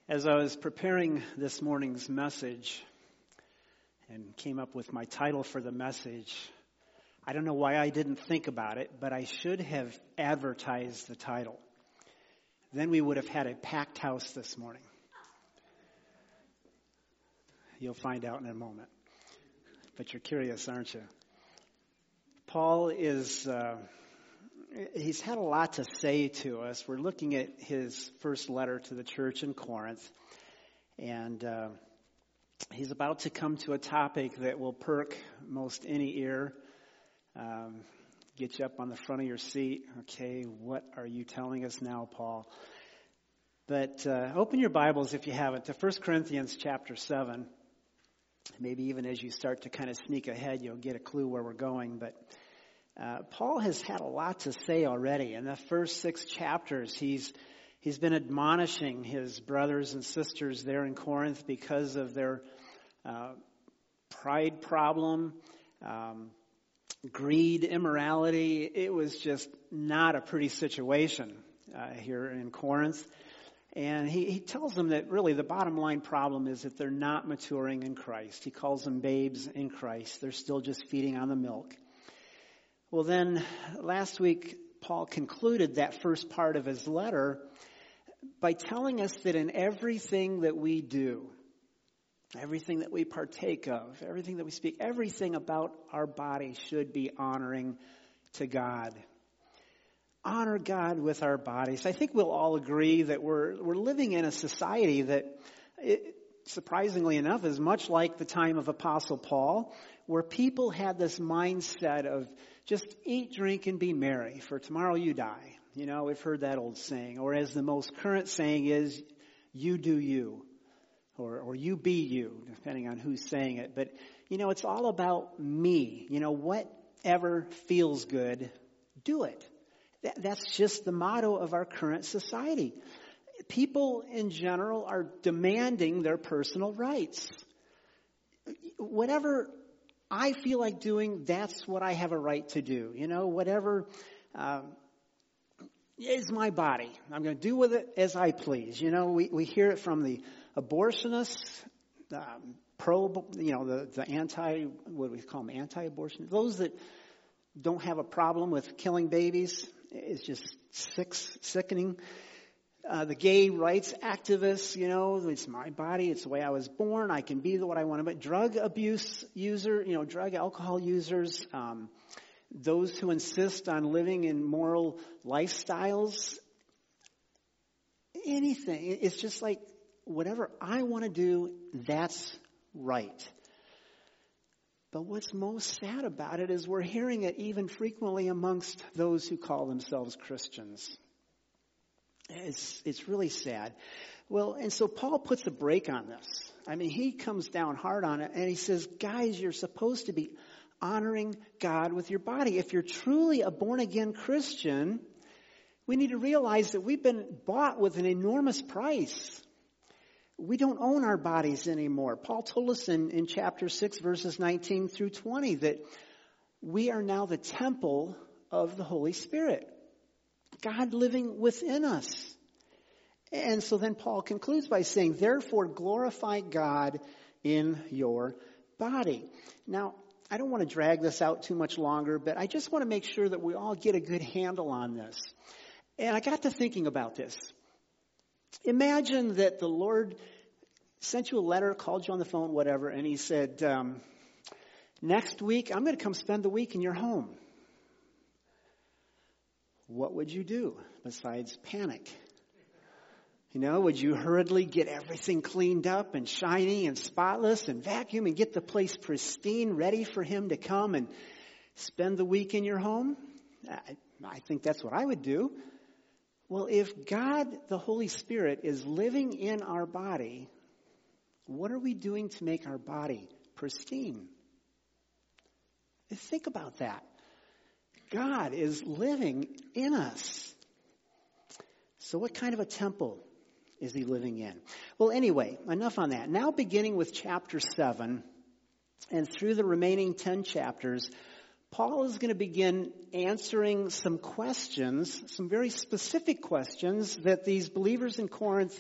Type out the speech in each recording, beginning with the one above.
As I was preparing this morning's message and came up with my title for the message, I don't know why I didn't think about it, but I should have advertised the title. Then we would have had a packed house this morning. You'll find out in a moment. But you're curious, aren't you? Paul he's had a lot to say to us. We're looking at his first letter to the church in Corinth, and he's about to come to a topic that will perk most any ear, get you up on the front of your seat. Okay, what are you telling us now, Paul? But open your Bibles, if you haven't, to 1 Corinthians chapter 7. Maybe even as you start to kind of sneak ahead, you'll get a clue where we're going, but Paul has had a lot to say already. In the first 6 chapters, he's been admonishing his brothers and sisters there in Corinth because of their pride problem, greed, immorality. It was just not a pretty situation here in Corinth. And he tells them that really the bottom line problem is that they're not maturing in Christ. He calls them babes in Christ. They're still just feeding on the milk. Well, then, last week, Paul concluded that first part of his letter by telling us that in everything that we do, everything that we partake of, everything that we speak, everything about our body should be honoring to God. Honor God with our bodies. I think we'll all agree that we're living in a society that, surprisingly enough, is much like the time of Apostle Paul, where people had this mindset of just eat, drink, and be merry, for tomorrow you die. You know, we've heard that old saying. Or as the most current saying is, you do you. Or you be you, depending on who's saying it. But, you know, it's all about me. You know, whatever feels good, do it. That's just the motto of our current society. People in general are demanding their personal rights. Whatever I feel like doing, that's what I have a right to do. You know, whatever is my body. I'm going to do with it as I please. You know, we hear it from the abortionists, the anti, what do we call them, anti-abortion? Those that don't have a problem with killing babies. It's just sickening. The gay rights activists, you know, it's my body, it's the way I was born, I can be what I want to be. Drug abuse user, you know, drug alcohol users, those who insist on living in moral lifestyles, anything. It's just like whatever I want to do, that's right. But what's most sad about it is we're hearing it even frequently amongst those who call themselves Christians. It's really sad. Well, and so Paul puts a break on this. I mean, he comes down hard on it, and he says, guys, you're supposed to be honoring God with your body. If you're truly a born-again Christian, we need to realize that we've been bought with an enormous price. We don't own our bodies anymore. Paul told us in chapter 6, verses 19 through 20, that we are now the temple of the Holy Spirit. God living within us. And so then Paul concludes by saying, therefore glorify God in your body. Now, I don't want to drag this out too much longer, but I just want to make sure that we all get a good handle on this. And I got to thinking about this. Imagine that the Lord sent you a letter, called you on the phone, whatever, and he said, next week, I'm going to come spend the week in your home. What would you do besides panic? You know, would you hurriedly get everything cleaned up and shiny and spotless and vacuum and get the place pristine, ready for him to come and spend the week in your home? I think that's what I would do. Well, if God, the Holy Spirit, is living in our body, what are we doing to make our body pristine? Think about that. God is living in us. So what kind of a temple is he living in? Well, anyway, enough on that. Now beginning with chapter 7 and through the remaining 10 chapters, Paul is going to begin answering some questions, some very specific questions that these believers in Corinth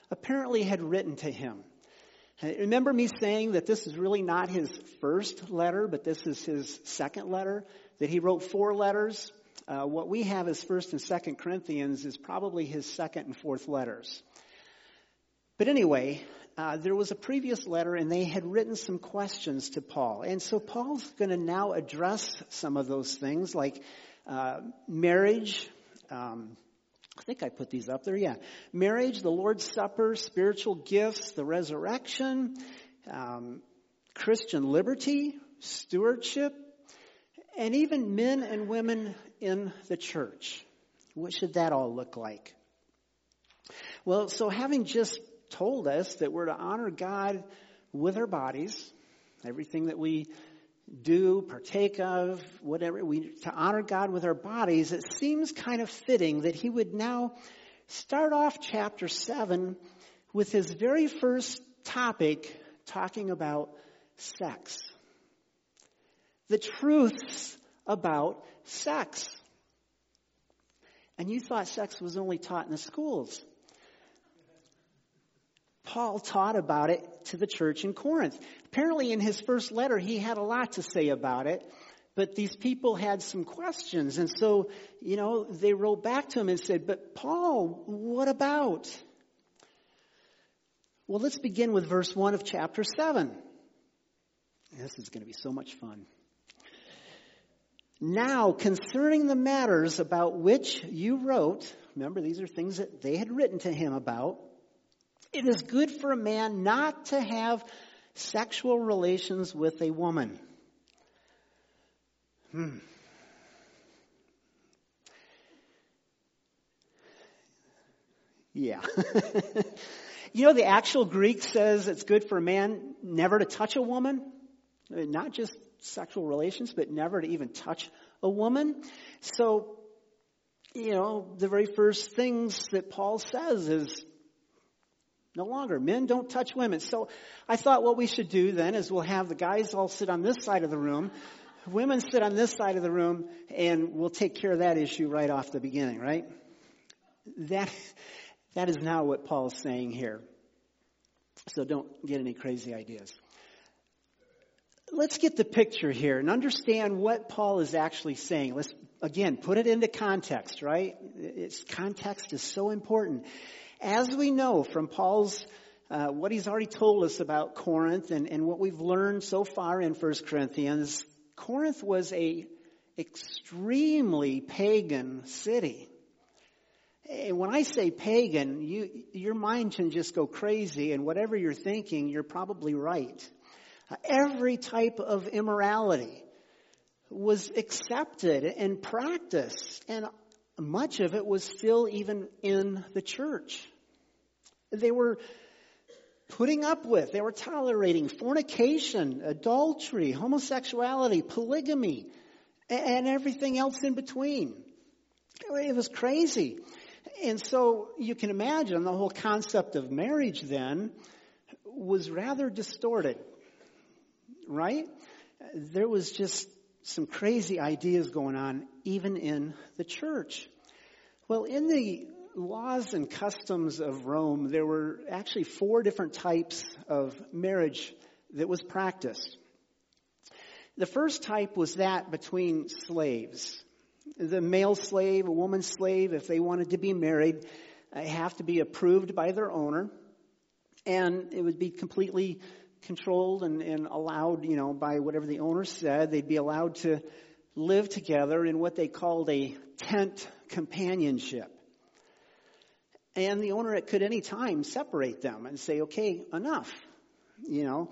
apparently had written to him. Remember me saying that this is really not his first letter, but this is his second letter, that he wrote 4 letters. What we have as 1st and 2nd Corinthians is probably his 2nd and 4th letters. But anyway, there was a previous letter, and they had written some questions to Paul. And so Paul's going to now address some of those things, like marriage. I think I put these up there, yeah. Marriage, the Lord's Supper, spiritual gifts, the resurrection, Christian liberty, stewardship, and even men and women in the church. What should that all look like? Well, so having just told us that we're to honor God with our bodies, everything that we do, partake of, whatever, to honor God with our bodies, it seems kind of fitting that he would now start off chapter 7 with his very first topic talking about sex. The truths about sex. And you thought sex was only taught in the schools. Paul taught about it to the church in Corinth. Apparently in his first letter, he had a lot to say about it, but these people had some questions. And so, they wrote back to him and said, but Paul, what about? Well, let's begin with verse 1 of chapter 7. This is going to be so much fun. Now, concerning the matters about which you wrote, remember these are things that they had written to him about, it is good for a man not to have sexual relations with a woman. Yeah. The actual Greek says it's good for a man never to touch a woman. Not just sexual relations, but never to even touch a woman. So, the very first things that Paul says is, no longer. Men don't touch women. So I thought what we should do then is we'll have the guys all sit on this side of the room, women sit on this side of the room, and we'll take care of that issue right off the beginning, right? That is not what Paul's saying here. So don't get any crazy ideas. Let's get the picture here and understand what Paul is actually saying. Let's, again, put it into context, right? Context is so important. As we know from Paul's, what he's already told us about Corinth and what we've learned so far in 1 Corinthians, Corinth was a extremely pagan city. And when I say pagan, your mind can just go crazy, and whatever you're thinking, you're probably right. Every type of immorality was accepted and practiced, and much of it was still even in the church. They were putting up with, they were tolerating fornication, adultery, homosexuality, polygamy, and everything else in between. It was crazy. And so you can imagine the whole concept of marriage then was rather distorted, right? There was just some crazy ideas going on even in the church. Well, in the laws and customs of Rome, there were actually 4 different types of marriage that was practiced. The first type was that between slaves. The male slave, a woman slave, if they wanted to be married, have to be approved by their owner. And it would be completely controlled and allowed, by whatever the owner said. They'd be allowed to live together in what they called a tent companionship. And the owner could any time separate them and say, okay, enough. In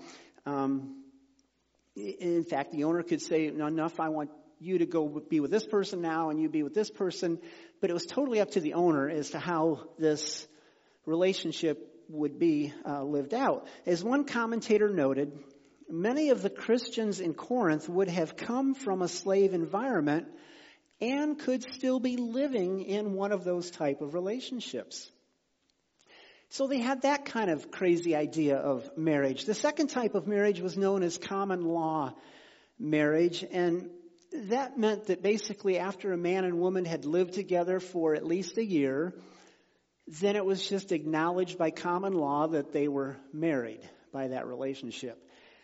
fact, the owner could say, no, enough, I want you to go be with this person now and you be with this person. But it was totally up to the owner as to how this relationship would be lived out. As one commentator noted, many of the Christians in Corinth would have come from a slave environment and could still be living in one of those type of relationships. So they had that kind of crazy idea of marriage. The second type of marriage was known as common law marriage, and that meant that basically after a man and woman had lived together for at least a year, then it was just acknowledged by common law that they were married by that relationship.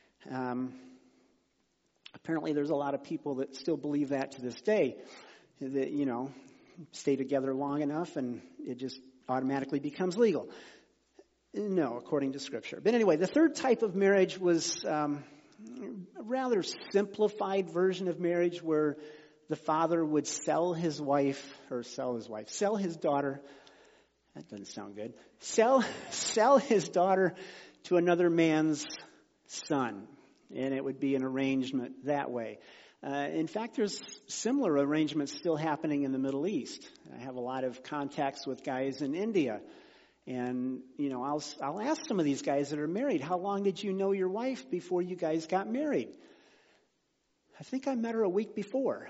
Apparently there's a lot of people that still believe that to this day, that, stay together long enough and it just automatically becomes legal. No, according to Scripture. But anyway, the third type of marriage was a rather simplified version of marriage where the father would sell his daughter. That doesn't sound good. Sell his daughter to another man's son. And it would be an arrangement that way. In fact, there's similar arrangements still happening in the Middle East. I have a lot of contacts with guys in India. And, I'll ask some of these guys that are married, how long did you know your wife before you guys got married? I think I met her a week before.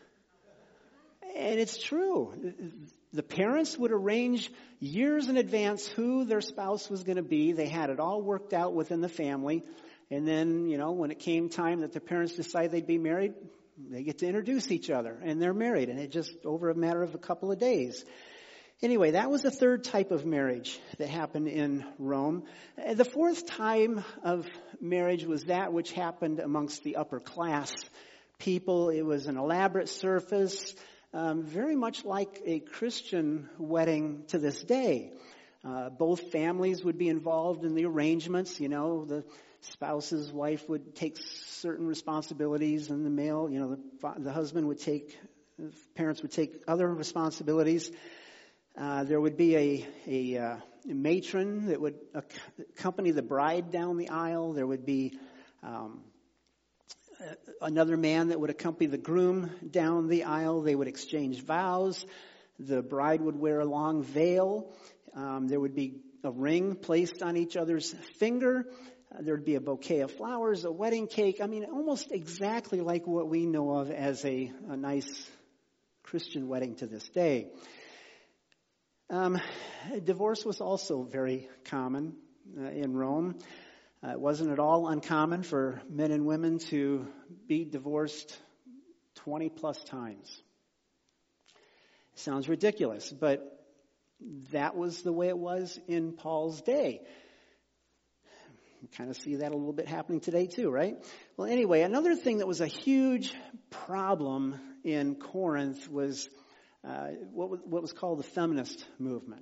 And it's true. The parents would arrange years in advance who their spouse was going to be. They had it all worked out within the family. And then, when it came time that the parents decided they'd be married, they get to introduce each other. And they're married. And it just over a matter of a couple of days. Anyway, that was the third type of marriage that happened in Rome. The fourth type of marriage was that which happened amongst the upper class people. It was an elaborate service, very much like a Christian wedding to this day. Both families would be involved in the arrangements. The spouse's wife would take certain responsibilities, and the male, the husband would the parents would take other responsibilities. There would be a matron that would accompany the bride down the aisle. There would be another man that would accompany the groom down the aisle. They would exchange vows. The bride would wear a long veil. There would be a ring placed on each other's finger. There would be a bouquet of flowers, a wedding cake. Almost exactly like what we know of as a nice Christian wedding to this day. Divorce was also very common in Rome. It wasn't at all uncommon for men and women to be divorced 20 plus times. Sounds ridiculous, but that was the way it was in Paul's day. You kind of see that a little bit happening today too, right? Well, anyway, another thing that was a huge problem in Corinth was what was called the feminist movement.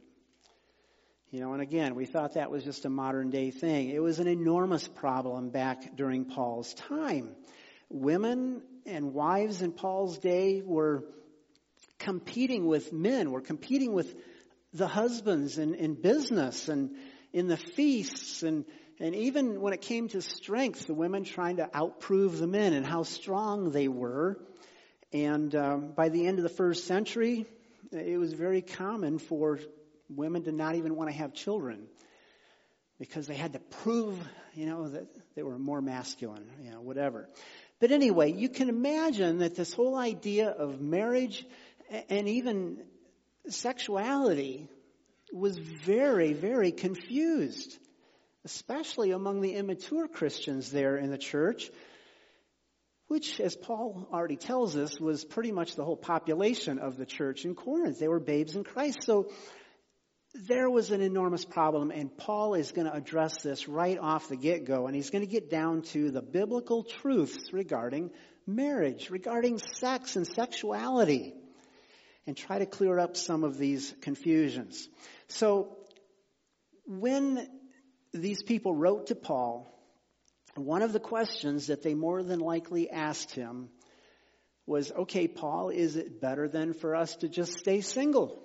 And again, we thought that was just a modern day thing. It was an enormous problem back during Paul's time. Women and wives in Paul's day were competing with men, were competing with the husbands in business and in the feasts, and even when it came to strength, the women trying to outprove the men and how strong they were. And by the end of the first century, it was very common for women to not even want to have children because they had to prove, that they were more masculine, whatever. But anyway, you can imagine that this whole idea of marriage and even sexuality was very, very confused, especially among the immature Christians there in the church, which, as Paul already tells us, was pretty much the whole population of the church in Corinth. They were babes in Christ. So there was an enormous problem, and Paul is going to address this right off the get-go, and he's going to get down to the biblical truths regarding marriage, regarding sex and sexuality, and try to clear up some of these confusions. So when these people wrote to Paul, one of the questions that they more than likely asked him was, okay, Paul, is it better then for us to just stay single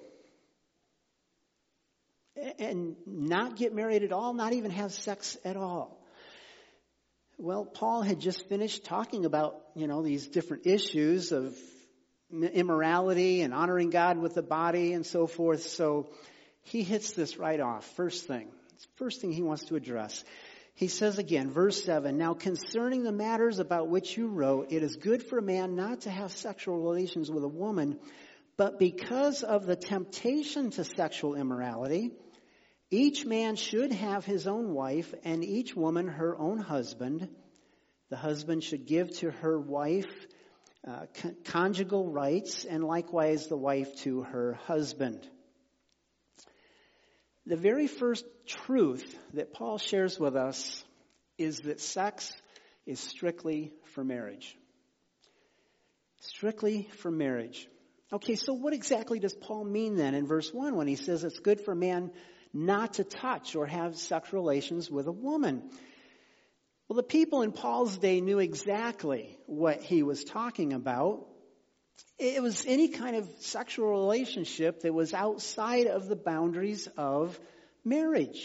and not get married at all, not even have sex at all? Well, Paul had just finished talking about, these different issues of immorality and honoring God with the body and so forth. So he hits this right off. First thing he wants to address. He says again, verse 7, now concerning the matters about which you wrote, it is good for a man not to have sexual relations with a woman, but because of the temptation to sexual immorality, each man should have his own wife and each woman her own husband. The husband should give to her wife conjugal rights, and likewise the wife to her husband. The very first truth that Paul shares with us is that sex is strictly for marriage. Strictly for marriage. Okay, so what exactly does Paul mean then in verse 1 when he says it's good for a man not to touch or have sexual relations with a woman? Well, the people in Paul's day knew exactly what he was talking about. It was any kind of sexual relationship that was outside of the boundaries of marriage.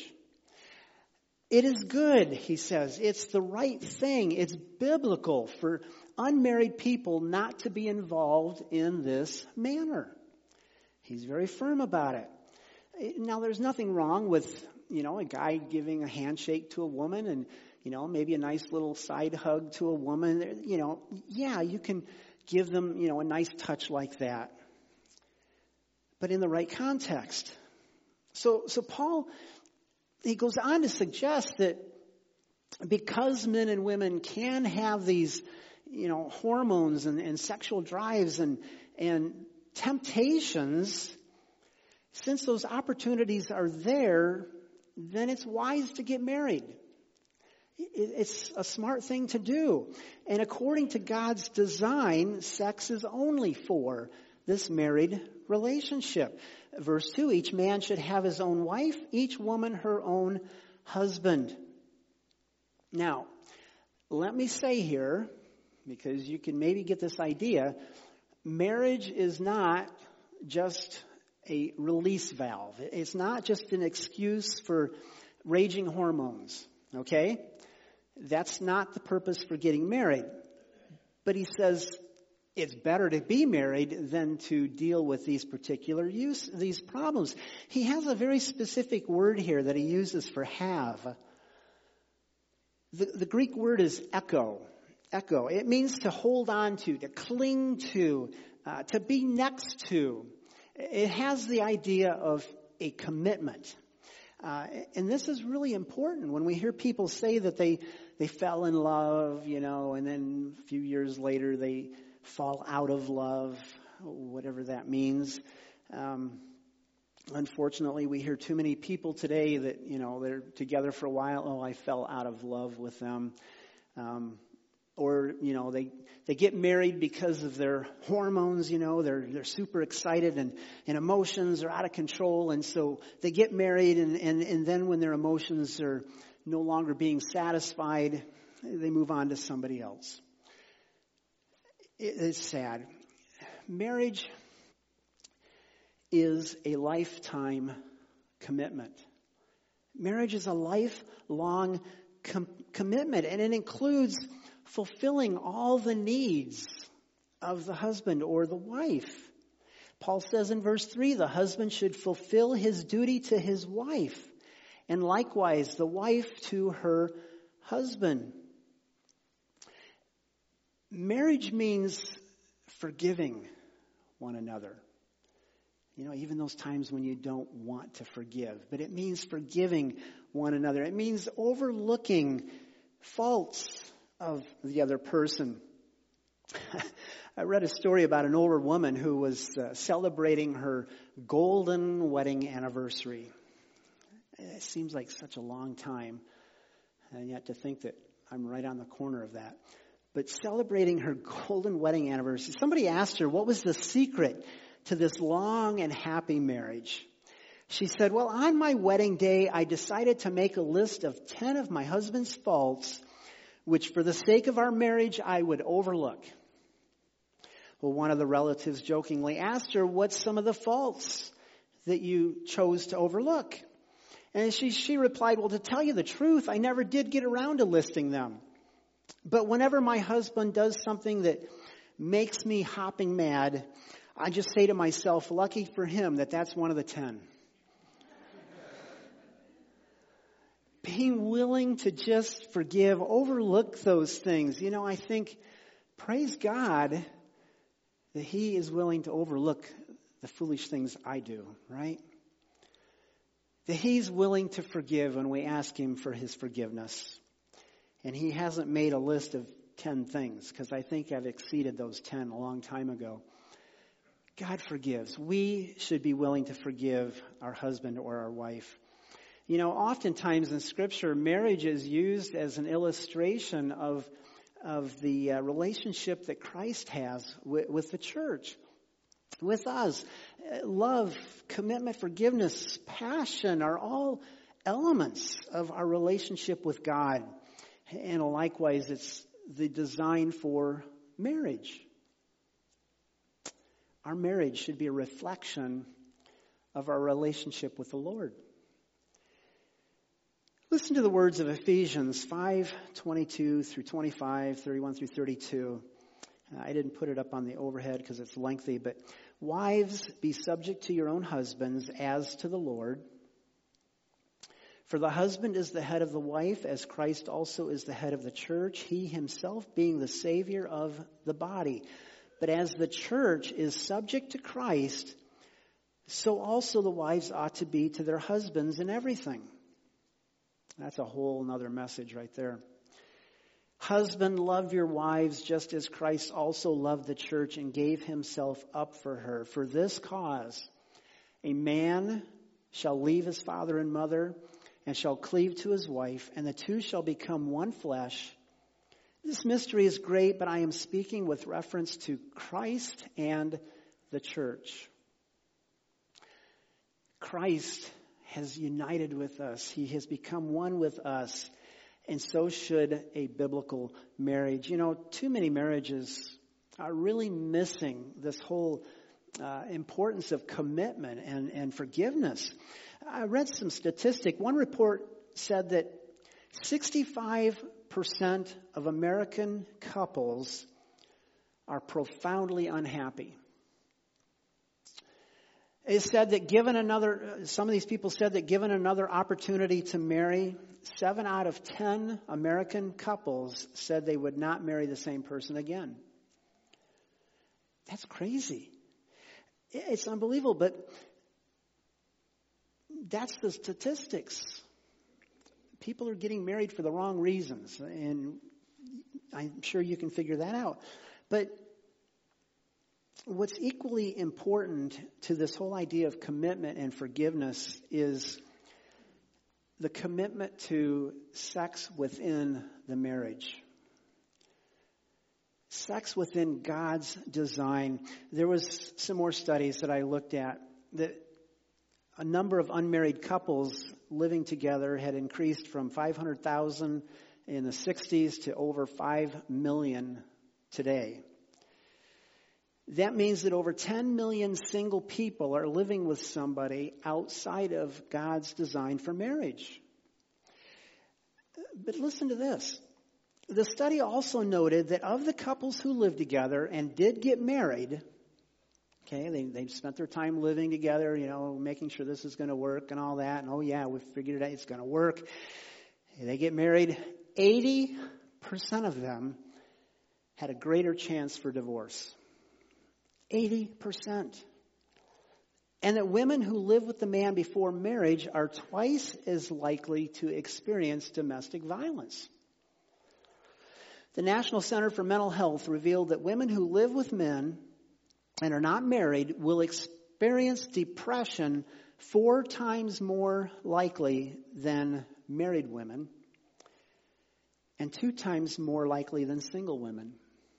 It is good, he says. It's the right thing. It's biblical for unmarried people not to be involved in this manner. He's very firm about it. Now, there's nothing wrong with, a guy giving a handshake to a woman and, maybe a nice little side hug to a woman. Yeah, you can give them, a nice touch like that. But in the right context. So Paul, he goes on to suggest that because men and women can have these, hormones and sexual drives and temptations, since those opportunities are there, then it's wise to get married. It's a smart thing to do. And according to God's design, sex is only for this married relationship. Verse 2, each man should have his own wife, each woman her own husband. Now, let me say here, because you can maybe get this idea, marriage is not just a release valve. It's not just an excuse for raging hormones, okay? That's not the purpose for getting married. But he says it's better to be married than to deal with these these problems. He has a very specific word here that he uses for have. The Greek word is echo. Echo. It means to hold on to cling to be next to. It has the idea of a commitment. And this is really important when we hear people say that they fell in love, and then a few years later they fall out of love, whatever that means. Unfortunately, we hear too many people today that, they're together for a while. Oh, I fell out of love with them. Or, they get married because of their hormones, they're super excited and emotions are out of control. And so they get married and then when their emotions are no longer being satisfied, they move on to somebody else. It's sad. Marriage is a lifetime commitment. Marriage is a lifelong commitment, and it includes fulfilling all the needs of the husband or the wife. Paul says in verse 3, the husband should fulfill his duty to his wife, and likewise the wife to her husband. Marriage means forgiving one another. Even those times when you don't want to forgive. But it means forgiving one another. It means overlooking faults of the other person. I read a story about an older woman who was celebrating her golden wedding anniversary. It seems like such a long time, and yet to think that I'm right on the corner of that. But celebrating her golden wedding anniversary, somebody asked her, what was the secret to this long and happy marriage? She said, well, on my wedding day, I decided to make a list of 10 of my husband's faults, which for the sake of our marriage, I would overlook. Well, one of the relatives jokingly asked her, what's some of the faults that you chose to overlook? And she replied, well, to tell you the truth, I never did get around to listing them. But whenever my husband does something that makes me hopping mad, I just say to myself, lucky for him that that's one of the 10. Being willing to just forgive, overlook those things. I think, praise God that He is willing to overlook the foolish things I do, right? That He's willing to forgive when we ask Him for His forgiveness. And He hasn't made a list of 10 things, because I think I've exceeded those 10 a long time ago. God forgives. We should be willing to forgive our husband or our wife. You know, oftentimes in Scripture, marriage is used as an illustration of the relationship that Christ has with the church, with us. Love, commitment, forgiveness, passion are all elements of our relationship with God. And likewise, it's the design for marriage. Our marriage should be a reflection of our relationship with the Lord. Listen to the words of Ephesians 5:22 through 25, 31 through 32. I didn't put it up on the overhead because it's lengthy, but wives, be subject to your own husbands as to the Lord. For the husband is the head of the wife, as Christ also is the head of the church, he himself being the Savior of the body. But as the church is subject to Christ, so also the wives ought to be to their husbands in everything. That's a whole nother message right there. Husband, love your wives just as Christ also loved the church and gave himself up for her. For this cause, a man shall leave his father and mother and shall cleave to his wife, and the two shall become one flesh. This mystery is great, but I am speaking with reference to Christ and the church. Christ has united with us. He has become one with us. And so should a biblical marriage. You know, too many marriages are really missing this whole importance of commitment and forgiveness. I read some statistic. One report said that 65% of American couples are profoundly unhappy. It said that some of these people said that given another opportunity to marry, 7 out of 10 American couples said they would not marry the same person again. That's crazy. It's unbelievable, but that's the statistics. People are getting married for the wrong reasons, and I'm sure you can figure that out. But what's equally important to this whole idea of commitment and forgiveness is the commitment to sex within the marriage. Sex within God's design. There was some more studies that I looked at that a number of unmarried couples living together had increased from 500,000 in the 60s to over 5 million today. That means that over 10 million single people are living with somebody outside of God's design for marriage. But listen to this. The study also noted that of the couples who lived together and did get married, okay, they spent their time living together, you know, making sure this is going to work and all that. And oh yeah, we figured it out, it's going to work. They get married. 80% of them had a greater chance for divorce. 80%. And that women who live with the man before marriage are twice as likely to experience domestic violence. The National Center for Mental Health revealed that women who live with men and are not married will experience depression 4 times more likely than married women and 2 times more likely than single women.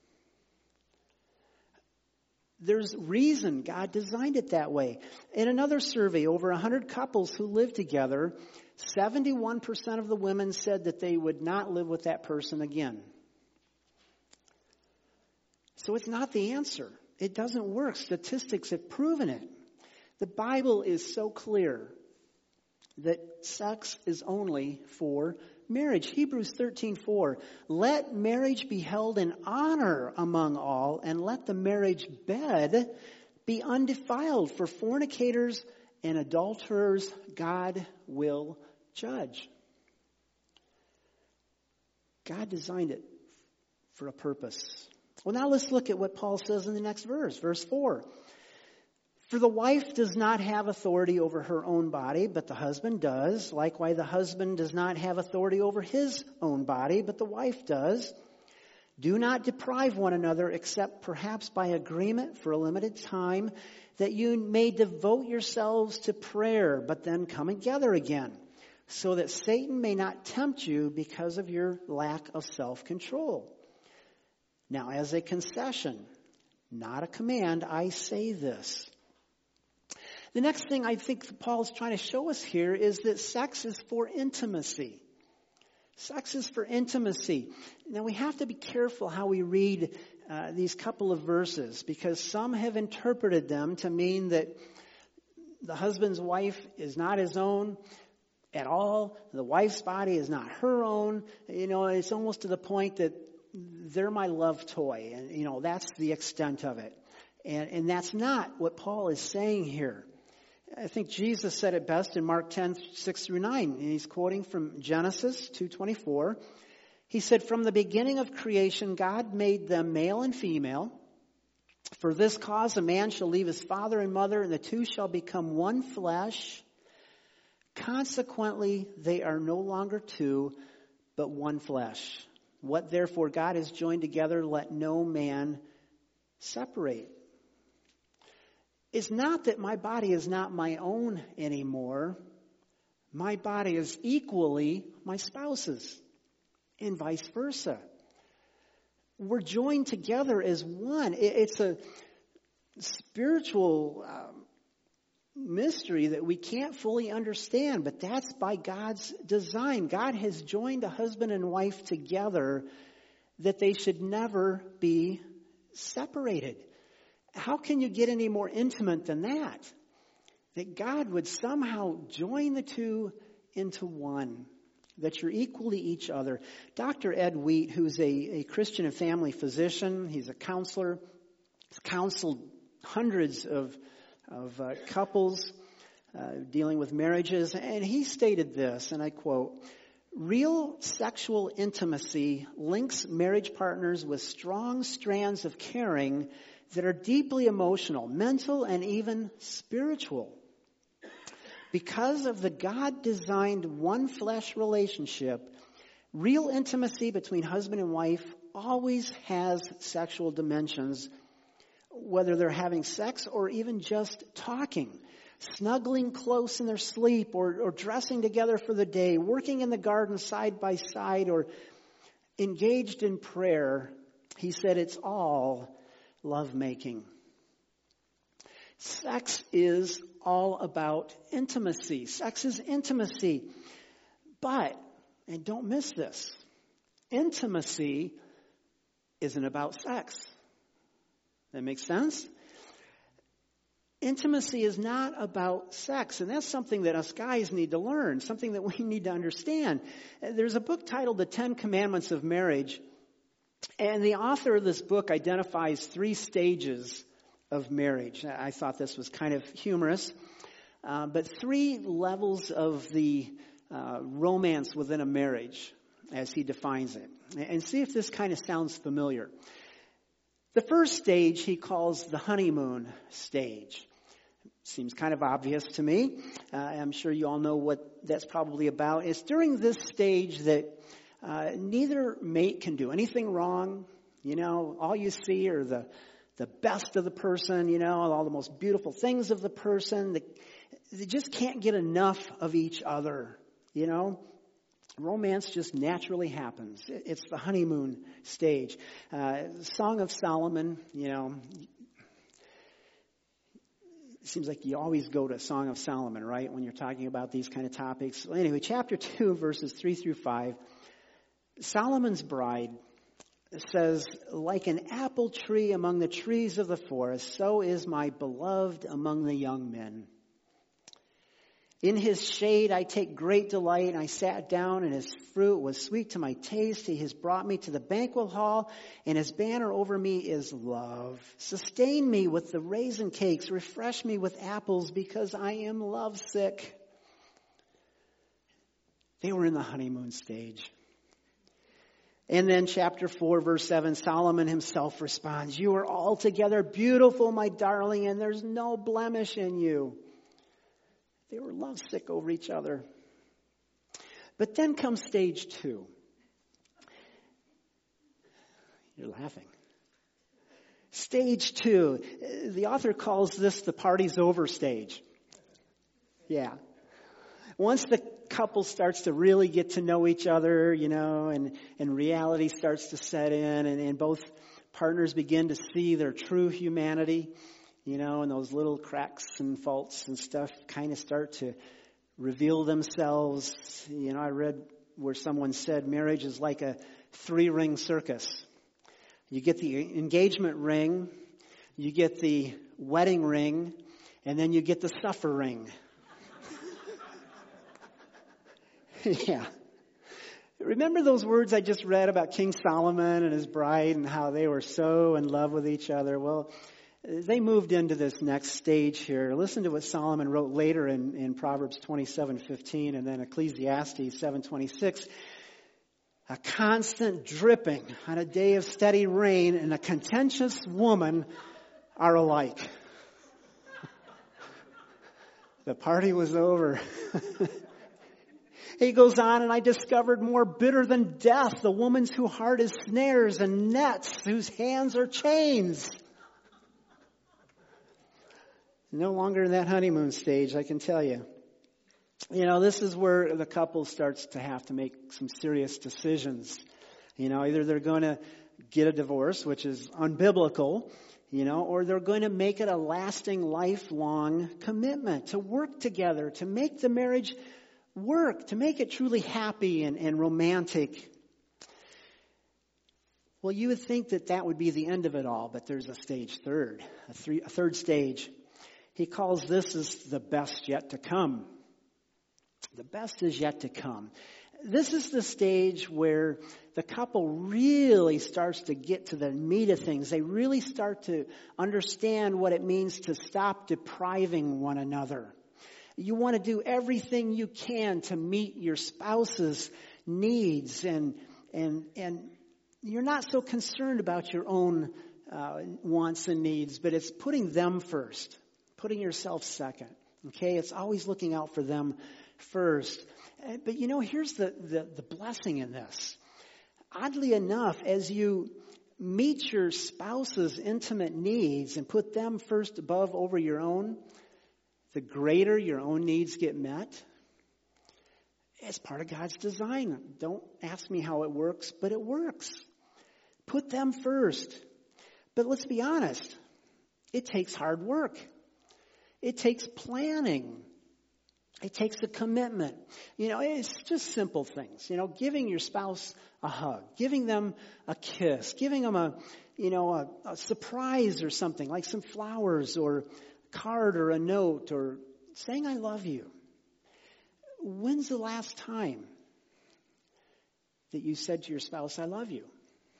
There's reason God designed it that way. In another survey, over 100 couples who lived together, 71% of the women said that they would not live with that person again. So it's not the answer. It doesn't work. Statistics have proven it. The Bible is so clear that sex is only for marriage. Hebrews 13:4. Let marriage be held in honor among all, and let the marriage bed be undefiled. For fornicators and adulterers, God will judge. God designed it for a purpose. Well, now let's look at what Paul says in the next verse, verse 4. For the wife does not have authority over her own body, but the husband does. Likewise, the husband does not have authority over his own body, but the wife does. Do not deprive one another, except perhaps by agreement for a limited time, that you may devote yourselves to prayer, but then come and gather again. so that Satan may not tempt you because of your lack of self-control. Now, as a concession, not a command, I say this. The next thing I think Paul is trying to show us here is that sex is for intimacy. Sex is for intimacy. Now, we have to be careful how we read these couple of verses, because some have interpreted them to mean that the husband's wife is not his own at all. The wife's body is not her own. It's almost to the point that they're my love toy. And, that's the extent of it. And that's not what Paul is saying here. I think Jesus said it best in Mark 10:6-9. And he's quoting from Genesis 2:24. He said, "From the beginning of creation, God made them male and female. For this cause, a man shall leave his father and mother, and the two shall become one flesh. Consequently, they are no longer two, but one flesh. What therefore God has joined together, let no man separate." It's not that my body is not my own anymore. My body is equally my spouse's, and vice versa. We're joined together as one. It's a spiritual mystery that we can't fully understand, but that's by God's design. God has joined a husband and wife together that they should never be separated. How can you get any more intimate than that? That God would somehow join the two into one. That you're equally each other. Dr. Ed Wheat, who's a Christian and family physician, he's a counselor. He's counseled hundreds of couples dealing with marriages. And he stated this, and I quote, "Real sexual intimacy links marriage partners with strong strands of caring that are deeply emotional, mental, and even spiritual. Because of the God-designed one-flesh relationship, real intimacy between husband and wife always has sexual dimensions, whether they're having sex or even just talking, snuggling close in their sleep or dressing together for the day, working in the garden side by side, or engaged in prayer." He said it's all lovemaking. Sex is all about intimacy. Sex is intimacy. But, and don't miss this, intimacy isn't about sex. That makes sense? Intimacy is not about sex, and that's something that us guys need to learn, something that we need to understand. There's a book titled The 10 Commandments of Marriage, and the author of this book identifies 3 stages of marriage. I thought this was kind of humorous, but 3 levels of the romance within a marriage, as he defines it. And see if this kind of sounds familiar. The first stage he calls the honeymoon stage. Seems kind of obvious to me. I'm sure you all know what that's probably about. It's during this stage that neither mate can do anything wrong. All you see are the best of the person, all the most beautiful things of the person. They just can't get enough of each other, Romance just naturally happens. It's the honeymoon stage. Song of Solomon, it seems like you always go to Song of Solomon, right, when you're talking about these kind of topics. Well, anyway, chapter 2, verses 3-5. Solomon's bride says, "Like an apple tree among the trees of the forest, so is my beloved among the young men. In his shade I take great delight, and I sat down, and his fruit was sweet to my taste. He has brought me to the banquet hall, and his banner over me is love. Sustain me with the raisin cakes, refresh me with apples, because I am lovesick." They were in the honeymoon stage. And then chapter 4, verse 7, Solomon himself responds, "You are altogether beautiful, my darling, and there's no blemish in you." They were lovesick over each other. But then comes stage 2. You're laughing. Stage 2. The author calls this the party's over stage. Yeah. Once the couple starts to really get to know each other, and reality starts to set in, and both partners begin to see their true humanity, and those little cracks and faults and stuff kind of start to reveal themselves. I read where someone said marriage is like a 3-ring circus. You get the engagement ring, you get the wedding ring, and then you get the suffer ring. Yeah. Remember those words I just read about King Solomon and his bride and how they were so in love with each other? Well, they moved into this next stage here. Listen to what Solomon wrote later in Proverbs 27:15 and then Ecclesiastes 7:26. A constant dripping on a day of steady rain and a contentious woman are alike. The party was over. He goes on, and I discovered more bitter than death, the woman's whose heart is snares and nets, whose hands are chains. No longer in that honeymoon stage, I can tell you. This is where the couple starts to have to make some serious decisions. Either they're going to get a divorce, which is unbiblical, or they're going to make it a lasting, lifelong commitment to work together, to make the marriage work, to make it truly happy and romantic. Well, you would think that would be the end of it all, but there's a stage third, a third stage. He calls this as the best yet to come. The best is yet to come. This is the stage where the couple really starts to get to the meat of things. They really start to understand what it means to stop depriving one another. You want to do everything you can to meet your spouse's needs, and you're not so concerned about your own wants and needs, but it's putting them first, putting yourself second. Okay, it's always looking out for them first. But here's the blessing in this. Oddly enough, as you meet your spouse's intimate needs and put them first over your own, the greater your own needs get met. It's part of God's design. Don't ask me how it works, but it works. Put them first. But let's be honest. It takes hard work. It takes planning. It takes a commitment. It's just simple things. Giving your spouse a hug, giving them a kiss, giving them a surprise or something, like some flowers or card or a note, or saying I love you. When's the last time that you said to your spouse, I love you?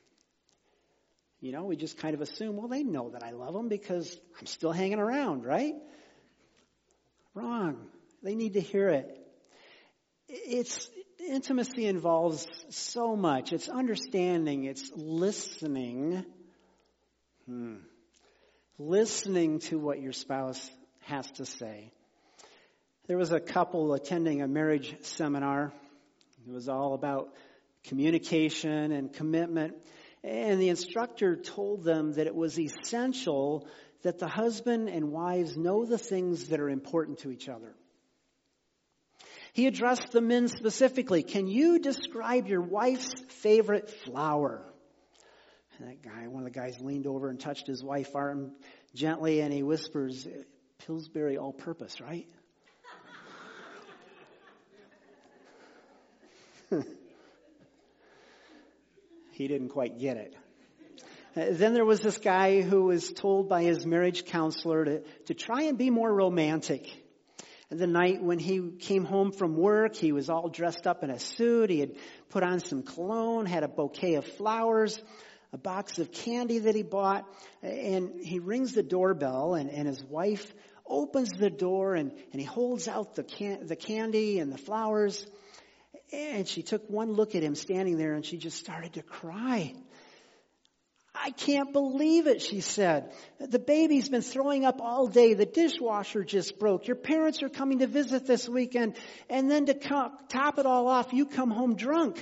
We just kind of assume, well, they know that I love them because I'm still hanging around, right? Wrong. They need to hear it. Intimacy involves so much. It's understanding. It's listening. Listening to what your spouse has to say. There was a couple attending a marriage seminar. It was all about communication and commitment. And the instructor told them that it was essential that the husband and wives know the things that are important to each other. He addressed the men specifically. Can you describe your wife's favorite flower? And one of the guys leaned over and touched his wife's arm gently, and he whispers, Pillsbury all-purpose, right? He didn't quite get it. Then there was this guy who was told by his marriage counselor to try and be more romantic. And the night when he came home from work, he was all dressed up in a suit. He had put on some cologne, had a bouquet of flowers, a box of candy that he bought. And he rings the doorbell, and his wife opens the door, and he holds out the candy and the flowers. And she took one look at him standing there, and she just started to cry. I can't believe it, she said. The baby's been throwing up all day. The dishwasher just broke. Your parents are coming to visit this weekend. And then to top it all off, you come home drunk.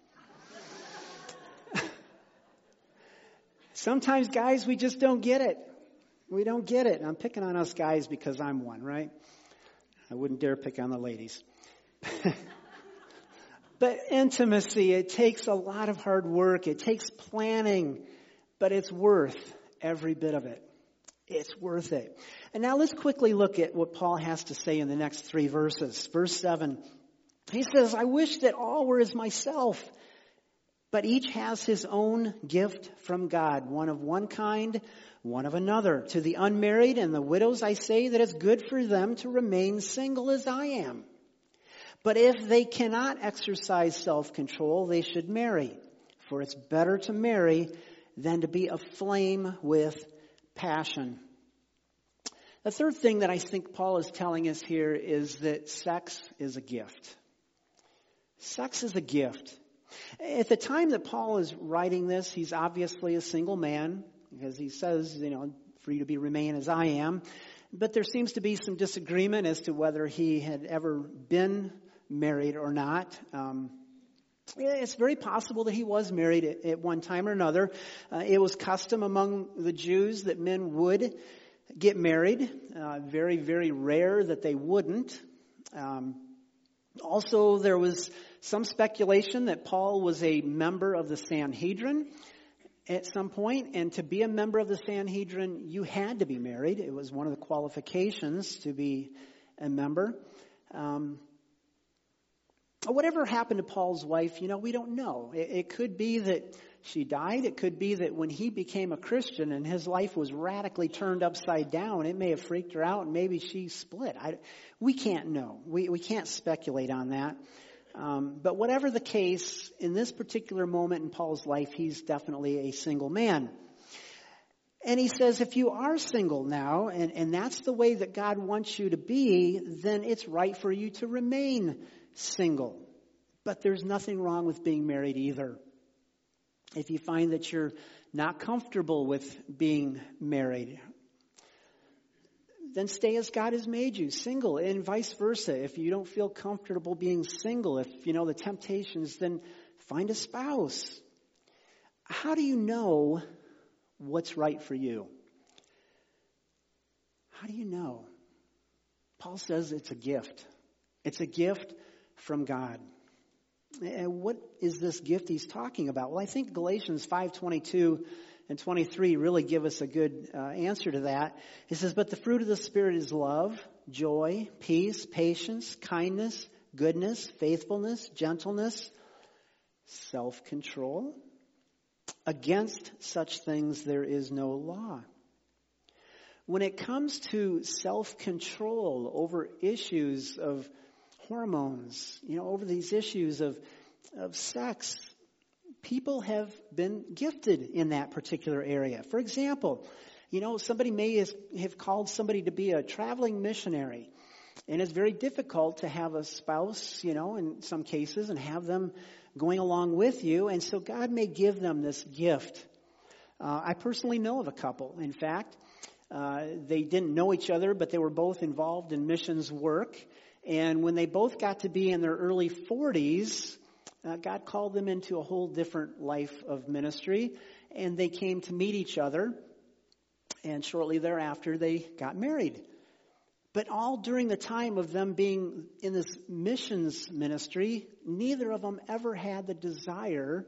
Sometimes, guys, we just don't get it. We don't get it. And I'm picking on us guys because I'm one, right? I wouldn't dare pick on the ladies. But intimacy, it takes a lot of hard work. It takes planning, but it's worth every bit of it. It's worth it. And now let's quickly look at what Paul has to say in the next 3 verses. Verse 7, he says, I wish that all were as myself, but each has his own gift from God, one of one kind, one of another. To the unmarried and the widows I say that it's good for them to remain single as I am. But if they cannot exercise self-control, they should marry. For it's better to marry than to be aflame with passion. The third thing that I think Paul is telling us here is that sex is a gift. Sex is a gift. At the time that Paul is writing this, he's obviously a single man, because he says, for you to remain as I am. But there seems to be some disagreement as to whether he had ever been married or not. It's very possible that he was married at one time or another. It was custom among the Jews that men would get married. Very, very rare that they wouldn't. Also, there was some speculation that Paul was a member of the Sanhedrin at some point. And to be a member of the Sanhedrin, you had to be married. It was one of the qualifications to be a member. Whatever happened to Paul's wife, we don't know. It could be that she died. It could be that when he became a Christian and his life was radically turned upside down, it may have freaked her out and maybe she split. We can't know. We can't speculate on that. But whatever the case, in this particular moment in Paul's life, he's definitely a single man. And he says, if you are single now, and that's the way that God wants you to be, then it's right for you to remain single. But there's nothing wrong with being married either. If you find that you're not comfortable with being married, then stay as God has made you, single, and vice versa. If you don't feel comfortable being single, if the temptations, then find a spouse. How do you know what's right for you? How do you know? Paul says it's a gift. It's a gift from God. And what is this gift he's talking about? Well, I think Galatians 5:22 and 23 really give us a good answer to that. It says, but the fruit of the Spirit is love, joy, peace, patience, kindness, goodness, faithfulness, gentleness, self-control. Against such things there is no law. When it comes to self-control over issues of hormones, over these issues of sex, people have been gifted in that particular area. For example, somebody may have called somebody to be a traveling missionary, and it's very difficult to have a spouse, in some cases, and have them going along with you, and so God may give them this gift. I personally know of a couple. In fact, they didn't know each other, but they were both involved in missions work. And when they both got to be in their early 40s, God called them into a whole different life of ministry. And they came to meet each other. And shortly thereafter, they got married. But all during the time of them being in this missions ministry, neither of them ever had the desire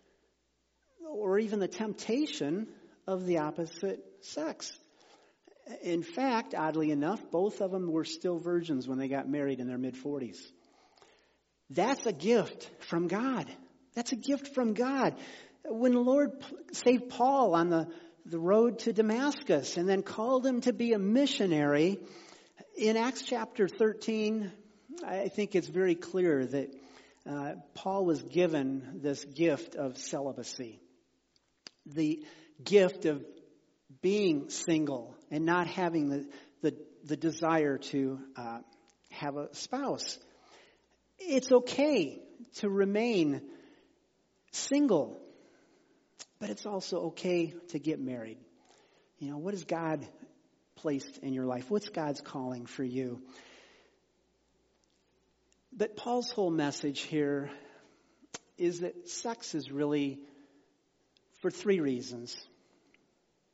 or even the temptation of the opposite sex. In fact, oddly enough, both of them were still virgins when they got married in their mid-40s. That's a gift from God. That's a gift from God. When the Lord saved Paul on the road to Damascus and then called him to be a missionary, in Acts chapter 13, I think it's very clear that Paul was given this gift of celibacy. The gift of being single and not having the desire to have a spouse. It's okay to remain single, but it's also okay to get married. What has God placed in your life? What's God's calling for you? But Paul's whole message here is that sex is really for 3 reasons.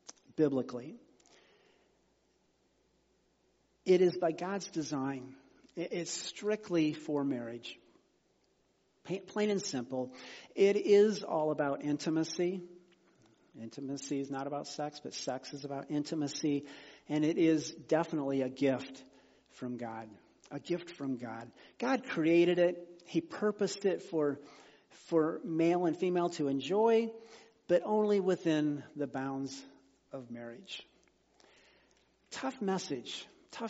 Biblically, it is by God's design. It's strictly for marriage. Plain and simple. It is all about intimacy. Intimacy is not about sex, but sex is about intimacy. And it is definitely a gift from God. A gift from God. God created it. He purposed it for male and female to enjoy, but only within the bounds of marriage. Tough message.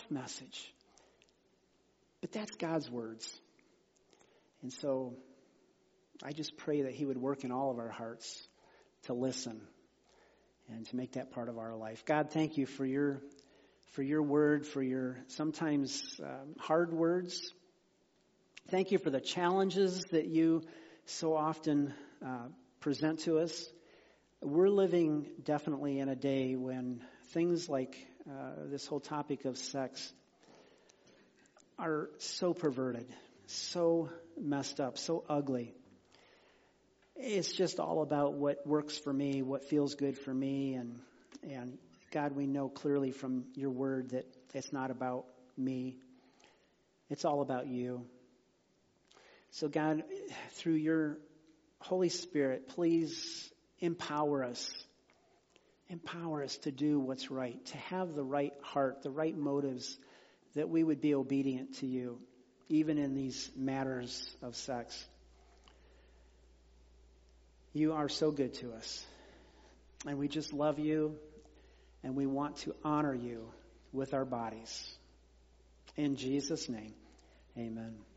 But that's God's words. And so I just pray that he would work in all of our hearts to listen and to make that part of our life. God, thank you for your word, for your sometimes hard words. Thank you for the challenges that you so often present to us. We're living definitely in a day when things like this whole topic of sex are so perverted, so messed up, so ugly. It's just all about what works for me, what feels good for me. And God, we know clearly from your word that it's not about me. It's all about you. So God, through your Holy Spirit, please empower us. Empower us to do what's right, to have the right heart, the right motives, that we would be obedient to you, even in these matters of sex. You are so good to us. And we just love you, and we want to honor you with our bodies. In Jesus' name, amen.